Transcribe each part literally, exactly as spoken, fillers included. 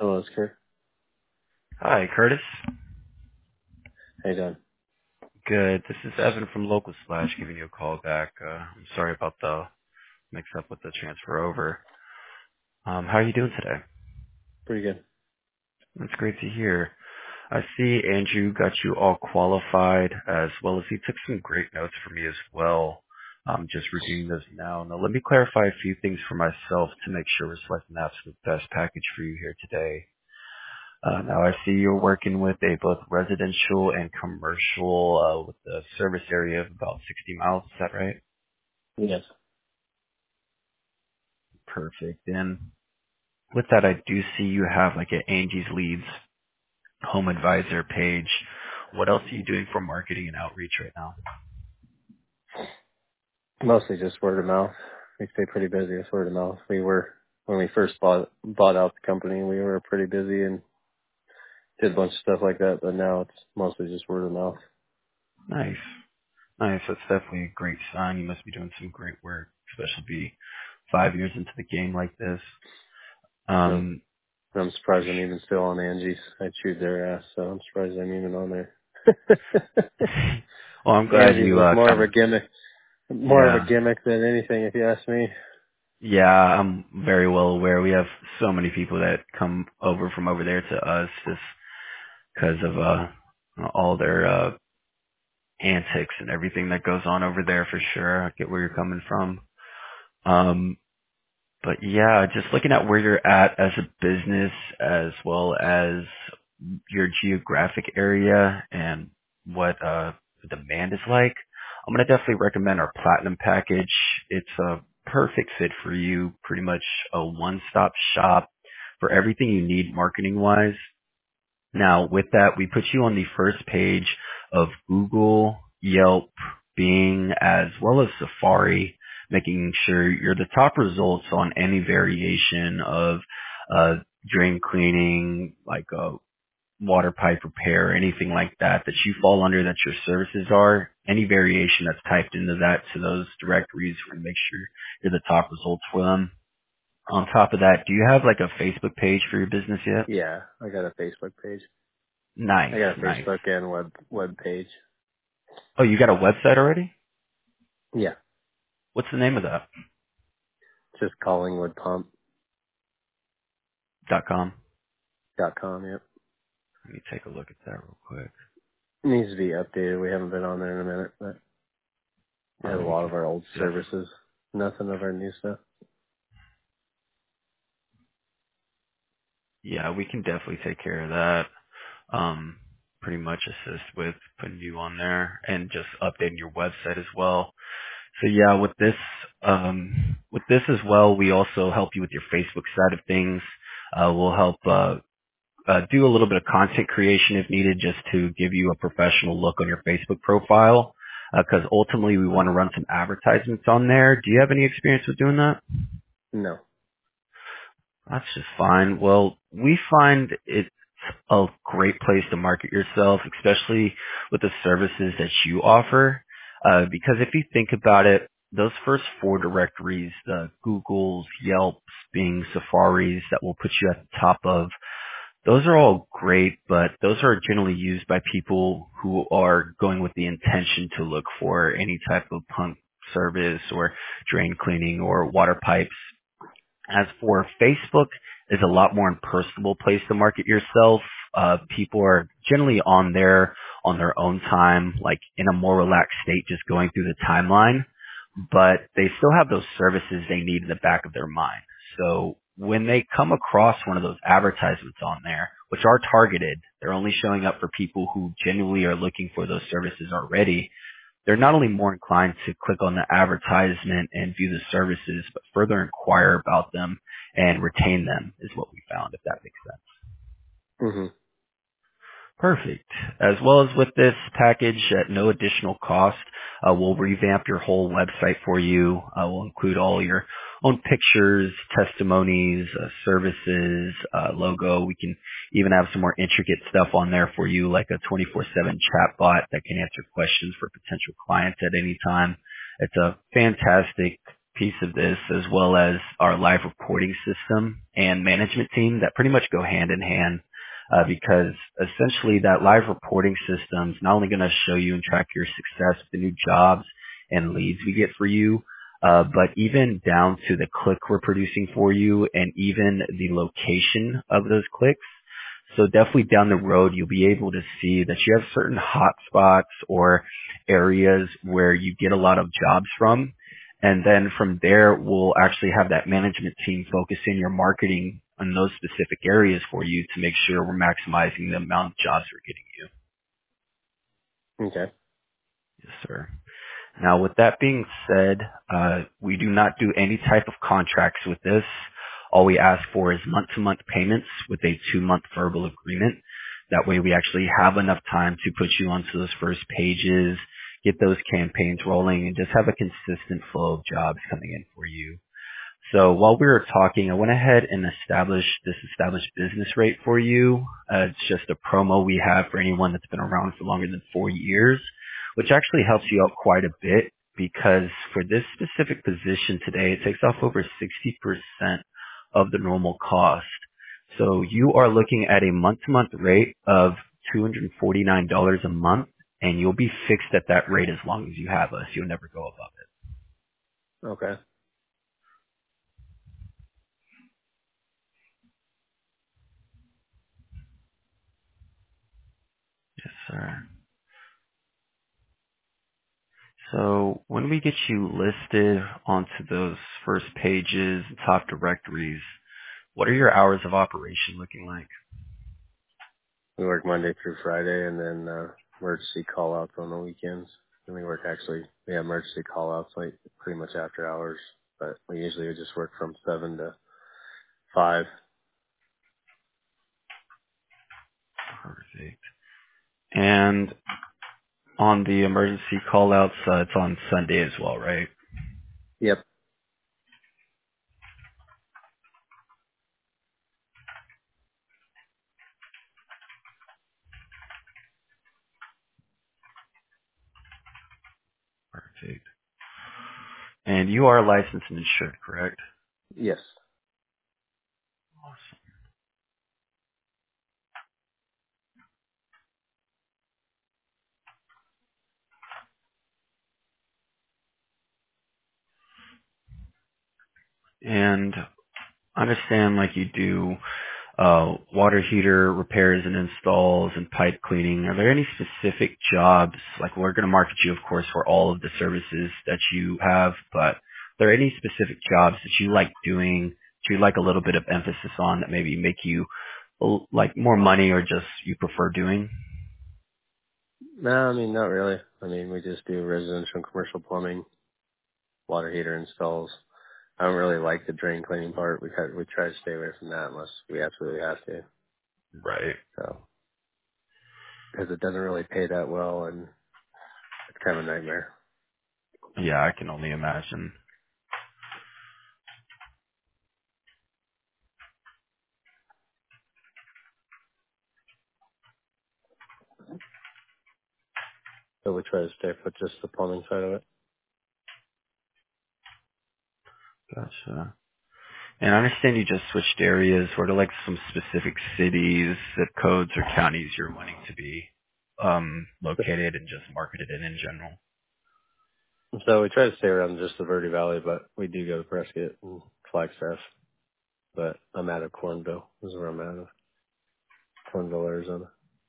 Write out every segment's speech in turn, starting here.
Hello, it's Kurt. Hi, Curtis. How you doing? Good. This is Evan from Local Slash giving you a call back. Uh, I'm sorry about the mix-up with the transfer over. Um, how are you doing today? Pretty good. That's great to hear. I see Andrew got you all qualified, as well as he took some great notes for me as well. I'm just reviewing those now. Now, let me clarify a few things for myself to make sure we're selecting the absolute best package for you here today. Uh, now I see you're working with a both residential and commercial uh, with a service area of about sixty miles. Is that right? Yes. Perfect. And with that, I do see you have like an Angie's Leads home advisor page. What else are you doing for marketing and outreach right now? Mostly just word of mouth. We stay pretty busy with word of mouth. We were, when we first bought, bought out the company, we were pretty busy and did a bunch of stuff like that, but now it's mostly just word of mouth. Nice. Nice. That's definitely a great sign. You must be doing some great work, especially be five years into the game like this. So Um, I'm surprised I'm even still on Angie's. I chewed their ass, so I'm surprised I'm even on there. well, I'm glad Angie's you was uh, more of kind of, a gimmick, more of a yeah. gimmick than anything, if you ask me. Yeah, I'm very well aware. We have so many people that come over from over there to us just because of uh all their uh antics and everything that goes on over there for sure. I get where you're coming from. Um but yeah, just looking at where you're at as a business as well as your geographic area and what uh the demand is like, I'm gonna definitely recommend our platinum package. It's a perfect fit for you, pretty much a one-stop shop for everything you need marketing wise. Now, with that, we put you on the first page of Google, Yelp, Bing, as well as Safari, making sure you're the top results on any variation of uh, drain cleaning, like uh, water pipe repair, anything like that that you fall under that your services are. Any variation that's typed into that to those directories, we make sure you're the top results for them. On top of that, do you have like a Facebook page for your business yet? Yeah, I got a Facebook page. I Nice, got a nice. Facebook and web, web page. Oh, you got a website already? Yeah, What's the name of that? just Collingwood Pump Dot com. dot com. Yep. Let me take a look at that real quick. Needs to be updated. We haven't been on there in a minute, but we have Oh, a we lot can of our old def- services. Nothing of our new stuff. yeah, we can definitely take care of that. Um, pretty much assist with putting you on there and just updating your website as well. So yeah, with this, um, with this as well, we also help you with your Facebook side of things. Uh, we'll help, uh, uh, do a little bit of content creation if needed just to give you a professional look on your Facebook profile. Because ultimately we want to run some advertisements on there. Do you have any experience with doing that? No. That's just fine. Well, we find it's a great place to market yourself, especially with the services that you offer. Uh, because if you think about it, those first four directories, the Googles, Yelps, Bing, Safaris that will put you at the top of, those are all great, but those are generally used by people who are going with the intention to look for any type of pump service or drain cleaning or water pipes. As for Facebook, is a lot more impersonal place to market yourself. Uh, people are generally on there on their own time, like in a more relaxed state, just going through the timeline, but they still have those services they need in the back of their mind. So when they come across one of those advertisements on there, which are targeted, they're only showing up for people who genuinely are looking for those services already. They're not only more inclined to click on the advertisement and view the services, but further inquire about them and retain them is what we found, if that makes sense. Mhm. Perfect. As well as with this package at no additional cost, uh, we'll revamp your whole website for you. Uh, we'll include all your own pictures, testimonies, uh, services, uh, logo. We can even have some more intricate stuff on there for you, like a twenty-four seven chat bot that can answer questions for potential clients at any time. It's a fantastic piece of this, as well as our live reporting system and management team that pretty much go hand in hand, uh, because essentially that live reporting system is not only going to show you and track your success with the new jobs and leads we get for you, uh, but even down to the click we're producing for you and even the location of those clicks. So definitely down the road, you'll be able to see that you have certain hot spots or areas where you get a lot of jobs from. And then from there, we'll actually have that management team focus in your marketing on those specific areas for you to make sure we're maximizing the amount of jobs we're getting you. Okay. Yes, sir. Now, with that being said, uh, we do not do any type of contracts with this. All we ask for is month-to-month payments with a two-month verbal agreement. That way we actually have enough time to put you onto those first pages, get those campaigns rolling, and just have a consistent flow of jobs coming in for you. So while we were talking, I went ahead and established this established business rate for you. Uh, it's just a promo we have for anyone that's been around for longer than four years, which actually helps you out quite a bit because for this specific position today, it takes off over sixty percent of the normal cost. So you are looking at a month-to-month rate of two hundred forty-nine dollars a month, and you'll be fixed at that rate as long as you have us. You'll never go above it. Okay. Yes, sir. So when we get you listed onto those first pages, top directories, what are your hours of operation looking like? We work Monday through Friday, and then uh, emergency call outs on the weekends. And we work actually, we have emergency call outs like pretty much after hours, but we usually just work from seven to five. Perfect. And on the emergency call outs, uh, it's on Sunday as well, right? Yep. Perfect. And you are licensed and insured, correct? Yes. Awesome. And I understand like you do uh, water heater repairs and installs and pipe cleaning. Are there any specific jobs, like we're going to market you, of course, for all of the services that you have, but are there any specific jobs that you like doing, that you like a little bit of emphasis on that maybe make you l- like more money or just you prefer doing? No, I mean, not really. I mean, we just do residential and commercial plumbing, water heater installs. I don't really like the drain cleaning part. We try, we try to stay away from that unless we absolutely have to. Right. So, because it doesn't really pay that well, and it's kind of a nightmare. Yeah, I can only imagine. So we try to stay with just the plumbing side of it. Gotcha. And I understand you just switched areas. What are like some specific cities, zip codes, or counties you're wanting to be um, located and just marketed in in general? So we try to stay around just the Verde Valley, but we do go to Prescott and Flagstaff. But I'm out of Cornville. This is where I'm out of. Cornville, Arizona.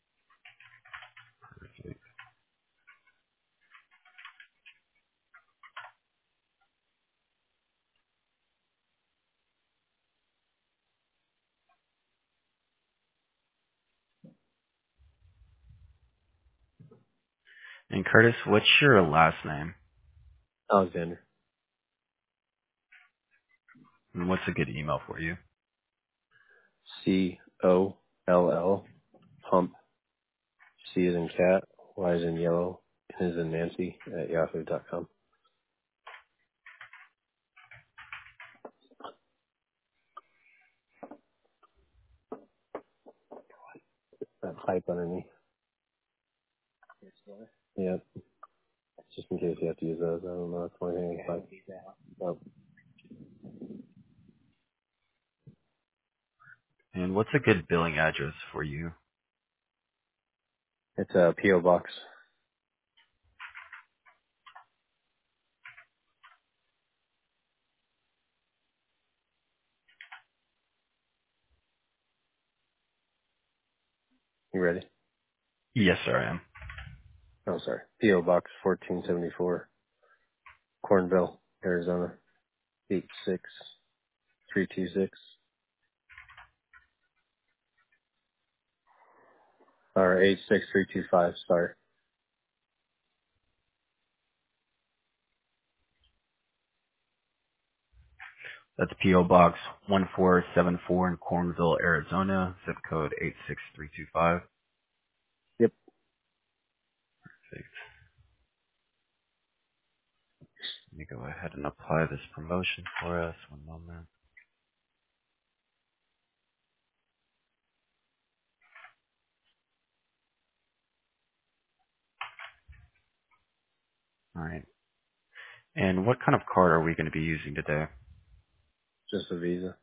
And Curtis, what's your last name? Alexander. And what's a good email for you? C O L L. Pump. C is in cat. Y is in yellow. N is in Nancy at yahoo dot com. That pipe underneath. Yep. Just in case you have to use those. I don't know. That's one thing. Pipe. Yep. And what's a good billing address for you? It's a P O box. You ready? Yes, sir, I am. Oh, sorry. P O box fourteen seventy-four, Cornville, Arizona eight six three two six. Or eight six three two five. Sorry. That's P O Box one four seven four in Cornville, Arizona, zip code eight six three two five. Yep. Perfect. Let me go ahead and apply this promotion for us. One moment. All right. And what kind of card are we going to be using today? Just a Visa.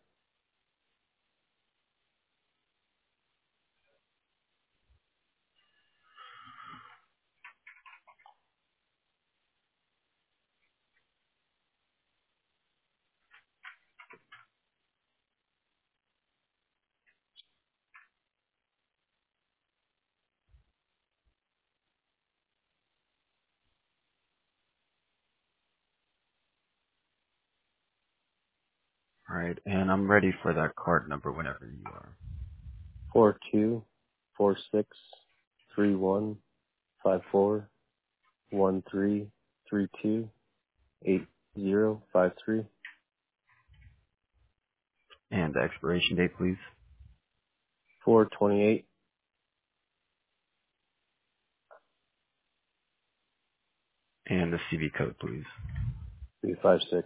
All right. And I'm ready for that card number whenever you are. Four two four six three one five four one three three two eight zero five three. And the expiration date, please. Four twenty eight And the C V code, please. three five six.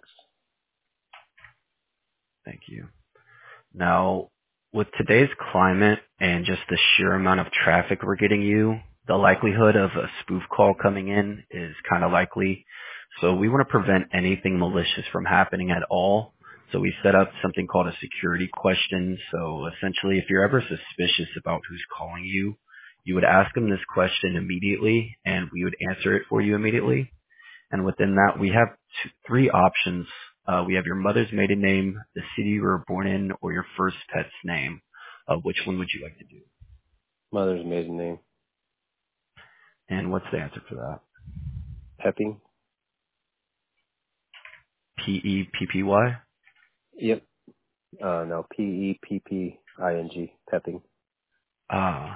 Thank you. Now, with today's climate and just the sheer amount of traffic we're getting you, the likelihood of a spoof call coming in is kind of likely. So we want to prevent anything malicious from happening at all. So we set up something called a security question. So essentially, if you're ever suspicious about who's calling you, you would ask them this question immediately, and we would answer it for you immediately. And within that, we have two, three options. Uh, we have your mother's maiden name, the city you were born in, or your first pet's name. Uh, which one would you like to do? Mother's maiden name. And what's the answer for that? Pepping. P E P P Y? Yep. Uh, no, P E P P I N G. Pepping. Ah,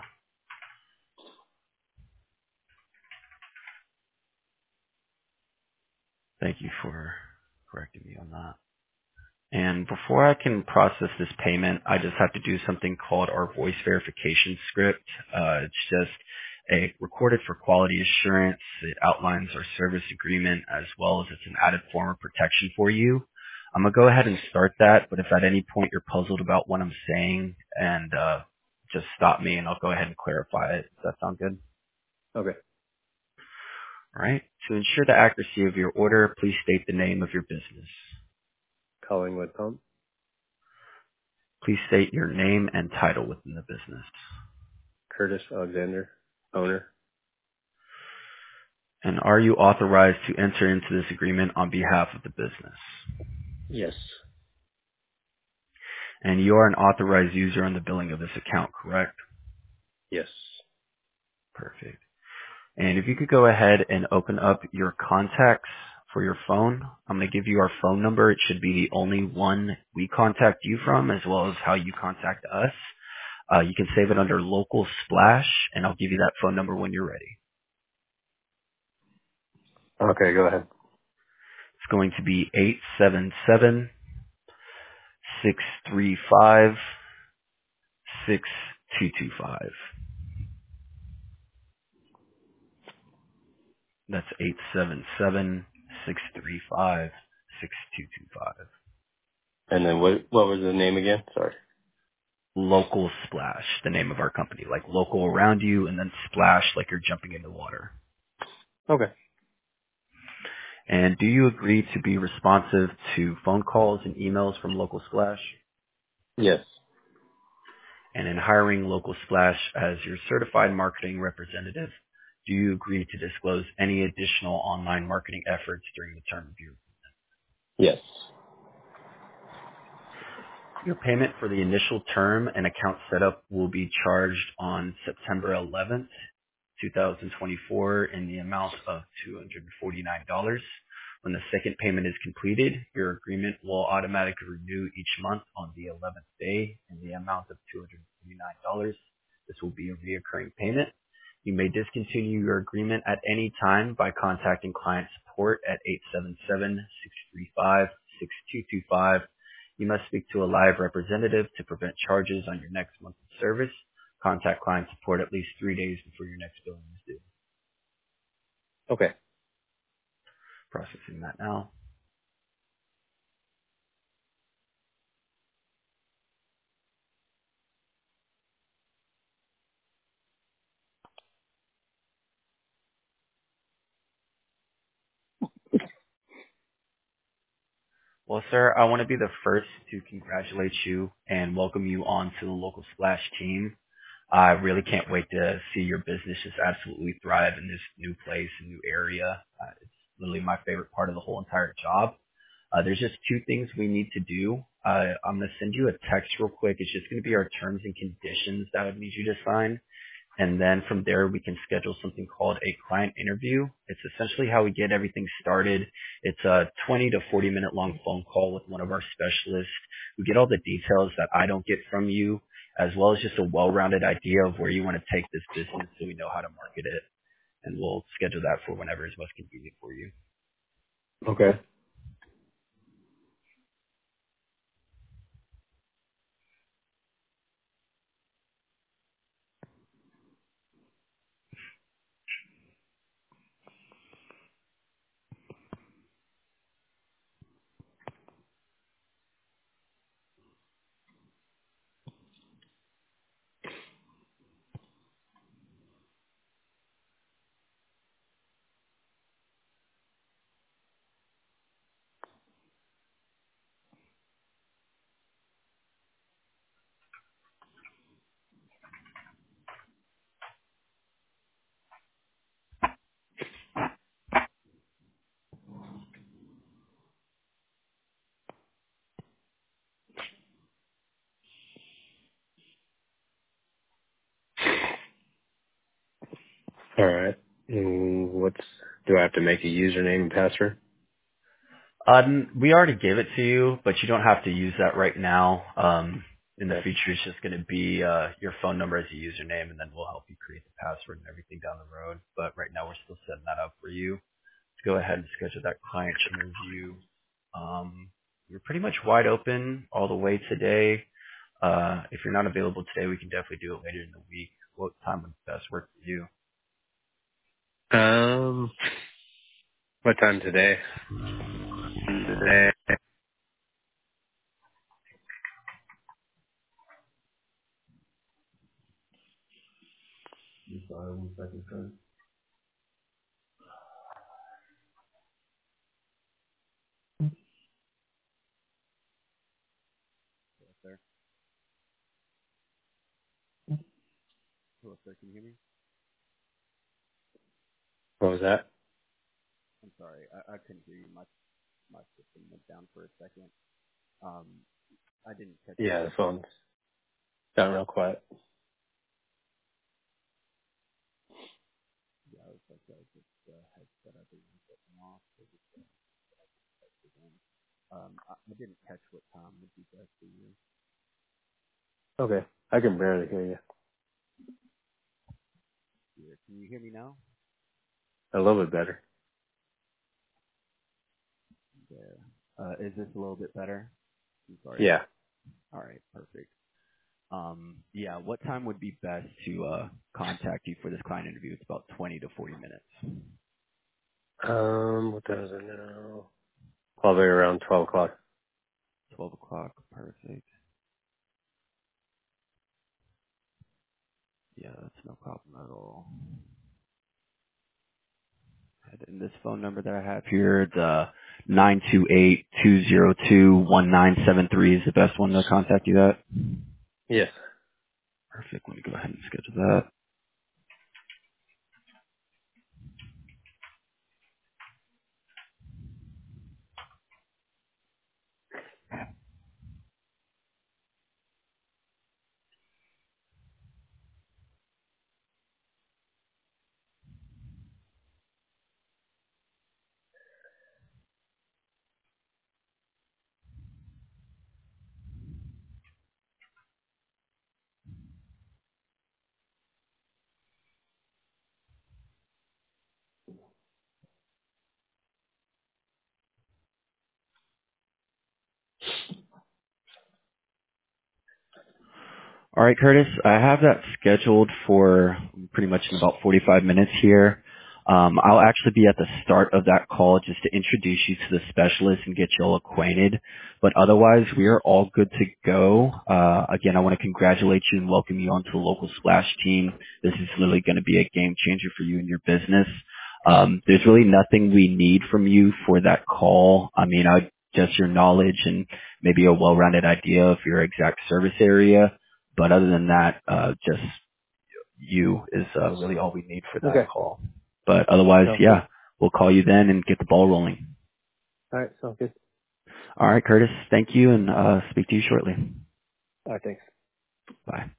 thank you for correcting me on that. And before I can process this payment, I just have to do something called our voice verification script. Uh, it's just a recorded for quality assurance. It outlines our service agreement as well as it's an added form of protection for you. I'm going to go ahead and start that, but if at any point you're puzzled about what I'm saying, and uh, just stop me and I'll go ahead and clarify it. Does that sound good? Okay. All right. To ensure the accuracy of your order, please state the name of your business. Collingwood Pump. Please state your name and title within the business. Curtis Alexander. Owner. And are you authorized to enter into this agreement on behalf of the business? Yes. And you are an authorized user on the billing of this account, correct? Yes. Perfect. And if you could go ahead and open up your contacts for your phone, I'm going to give you our phone number. It should be the only one we contact you from, as well as how you contact us. Uh, you can save it under Local Splash, and I'll give you that phone number when you're ready. Okay, go ahead. It's going to be eight seven seven, six three five, six two two five. That's eight seven seven, six three five, six two two five. And then what, what was the name again? Sorry. Local Splash, the name of our company. Like local around you, and then splash like you're jumping into water. Okay. And do you agree to be responsive to phone calls and emails from Local Splash? Yes. And in hiring Local Splash as your certified marketing representative, do you agree to disclose any additional online marketing efforts during the term of your Yes. Your payment for the initial term and account setup will be charged on September eleventh, twenty twenty-four in the amount of two hundred forty-nine dollars. When the second payment is completed, your agreement will automatically renew each month on the eleventh day in the amount of two hundred forty-nine dollars. This will be a reoccurring payment. You may discontinue your agreement at any time by contacting client support at eight seven seven, six three five, six two two five. You must speak to a live representative to prevent charges on your next month of service. Contact client support at least three days before your next billing is due. Okay. Processing that now. Well, sir, I want to be the first to congratulate you and welcome you on to the Local Splash team. I really can't wait to see your business just absolutely thrive in this new place and new area. Uh, it's literally my favorite part of the whole entire job. Uh, there's just two things we need to do. Uh, I'm going to send you a text real quick. It's just going to be our terms and conditions that I would need you to sign. And then from there, we can schedule something called a client interview. It's essentially how we get everything started. It's a twenty to forty minute long phone call with one of our specialists. We get all the details that I don't get from you, as well as just a well-rounded idea of where you want to take this business so we know how to market it. And we'll schedule that for whenever is most convenient for you. Okay. All right. Mm, what's, do I have to make a username and password? Um, we already gave it to you, but you don't have to use that right now. Um, in the Okay. future, it's just going to be uh, your phone number as a username, and then we'll help you create the password and everything down the road. But right now, we're still setting that up for you. Let's go ahead and schedule that client interview. Um, you're pretty much wide open all the way today. Uh, if you're not available today, we can definitely do it later in the week. What time would best work for you? Um, what time today? Today. I'm sorry, one second, sir. Sir, hello, sir. Can you hear me? What was that? I'm sorry, I, I couldn't hear you. My my system went down for a second. Um, I didn't catch Yeah, what. the phone's got real quiet. Yeah, I was like, uh, just uh, headset. I think I'm getting off. So just, uh, again. Um, I, I didn't catch what time would be best for you. Okay. I can barely hear you. Here, can you hear me now? A little bit better. There. Uh, is this a little bit better? I'm sorry. Yeah. All right, perfect. Um, yeah, what time would be best to uh, contact you for this client interview? It's about twenty to forty minutes. Um, what time is it now? Probably around twelve o'clock. twelve o'clock, perfect. Yeah, that's no problem at all. And this phone number that I have here, the nine two eight, two zero two, one nine seven three is the best one to contact you at? Yes. Perfect. Let me go ahead and schedule that. All right, Curtis, I have that scheduled for pretty much in about forty-five minutes here. Um, I'll actually be at the start of that call just to introduce you to the specialist and get you all acquainted. But otherwise, we are all good to go. Uh, again, I want to congratulate you and welcome you onto the local Splash team. This is literally going to be a game changer for you and your business. Um, there's really nothing we need from you for that call. I mean, I just your knowledge and maybe a well-rounded idea of your exact service area. But other than that, uh, just you is uh, really all we need for that Okay. call. But otherwise, Sounds good. yeah, we'll call you then and get the ball rolling. All right. Sounds good. All right, Curtis, thank you, and uh, speak to you shortly. All right. Thanks. Bye.